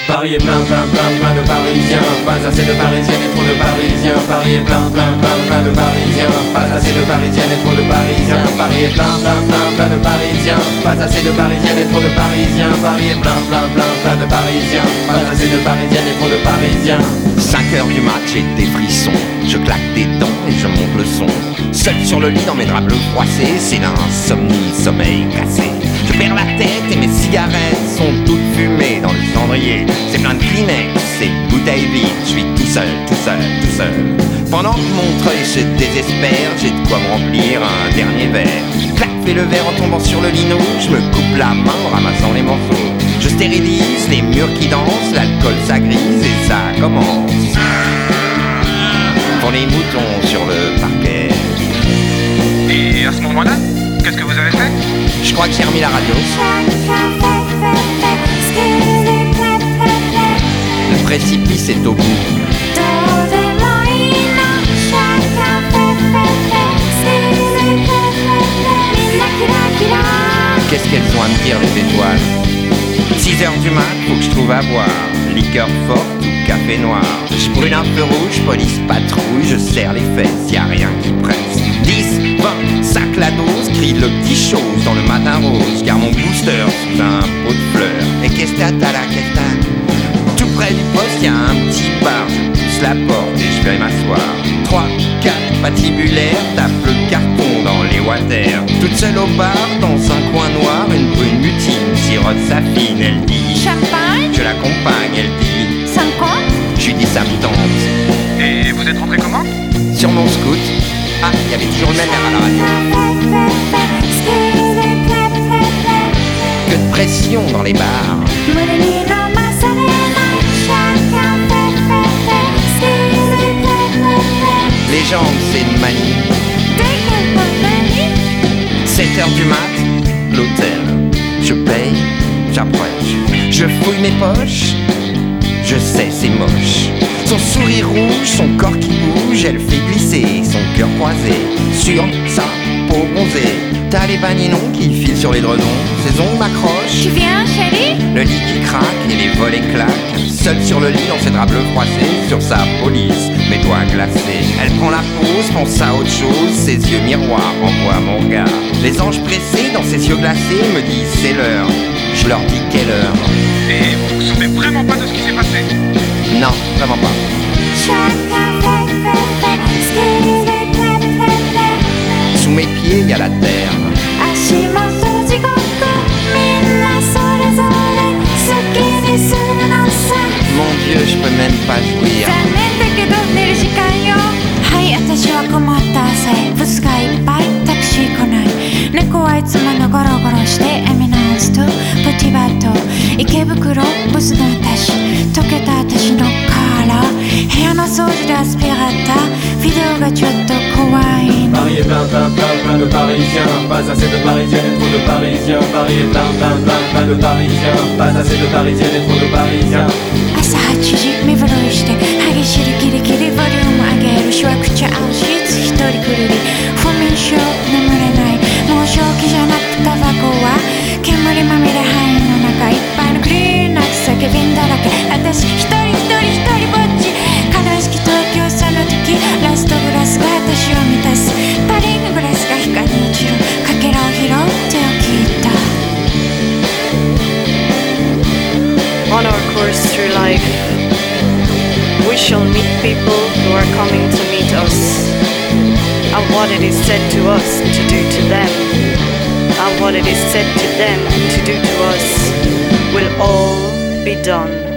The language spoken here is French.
Paris est plein, plein, plein, plein de Parisiens. Pas assez de Parisiennes et trop de Parisiens. Paris est plein, plein, plein, plein de Parisiens. Pas assez de Parisiennes et trop de Parisiens. Paris est plein, plein, plein, plein de Parisiens. Pas assez de Parisiennes et trop de Parisiens. Paris est plein, plein, plein, plein de Parisiens. Pas assez de Parisiennes et trop de Parisiens. 5h du mat, j'ai des frissons. Je claque des dents et je monte le son. Seul sur le lit dans mes draps bleus froissés, c'est l'insomnie, sommeil cassé. Je perds la tête et mes cigarettes sont toutes fumées dans le cendrier. C'est plein de Kleenex, c'est bouteilles vides. Je suis tout seul, tout seul, tout seul. Pendant que mon treuil se désespère, j'ai de quoi me remplir un dernier verre. Clac, fais le verre en tombant sur le lino. Je me coupe la main en ramassant les morceaux. Je stérilise les murs qui dansent, l'alcool ça grise et ça commence. Pour les moutons sur le parquet. Et à ce moment-là, qu'est-ce que vous avez fait? Je crois que j'ai remis la radio. Le précipice est au bout. Qu'est-ce qu'elles ont à me dire les étoiles? 6h du mat, faut que je trouve à boire. Liqueur forte ou café noir. Je brûle un feu rouge, police patrouille. Je serre les fesses, y'a rien qui presse. 10, 20, sac la dose. Crie le petit chose dans le matin rose. Car mon booster sous un pot de fleurs. Et qu'est-ce que t'as là, qu'est-ce que t'as? Tout près du poste, y'a un petit bar. Je pousse la porte et je vais m'asseoir. 3, 4, patibulaire. Tape le carton dans les water. Toute seule au bar, dans un coin noir. Une brune mutine sirote sa fine. Elle dit champagne. Je l'accompagne, elle dit 50. Je lui dis ça me tente. Et vous êtes rentré comment? Sur mon scoot. Ah, il y avait toujours le même air à la radio. Que de pression dans les bars. Les jambes, c'est une manie. 7h du mat, l'hôtel. Je paye, j'approche. Je fouille mes poches. Je sais, c'est moche. Son sourire rouge, son corps qui bouge. Elle fait glisser son cœur croisé sur sa peau bronzée. T'as les baninons qui filent sur les dredons. Ses ongles m'accrochent. Tu viens, chérie? Le lit qui craque et les volets claquent. Seule sur le lit dans ses draps bleus froissés. Sur sa police, mes doigts glacés. Elle prend la pause, pense à autre chose. Ses yeux miroirs renvoient mon regard. Les anges pressés dans ses yeux glacés me disent c'est l'heure. Je leur dis quelle heure. Et vous vous souvenez vraiment pas de ce qui s'est passé? Non, vraiment pas. Sous mes pieds, y a la terre. Mon Dieu, je peux même pas jouir. 残念だけど寝る時間よ。はい、私は困った朝へ。ブスがいっぱい、タクシー来ない。猫はいつものゴロゴロして。エミナンスとプティバット。池袋、ブスの私。溶けた私のカーラー。部屋の掃除でアスピラータ。ビデオがちょっと怖いの。 Paris est plein, plein, plein, plein de Parisiens. Pas assez de Parisiennes et trop de Parisiens. Paris est plein, plein, plein, plein de Parisiens. Pas assez de Parisiennes et trop de Parisiens. 朝8時目震いして激しりギリギリボリューム上げるしわくちゃ青シーツ一人くるり不眠症眠れないもう正気じゃなくタバコは煙まみれ肺の中いっぱいのクリーンな叫びんだらけ私一人一人一人ぼっち悲しき東京その時ラストグラスが私を満たすパリンググラスが光に落ちるかけらを拾う手を聞いた On our course through life, we shall meet people who are coming to meet us, and what it is said to us to do to them, and what it is said to them to do to us, will all be done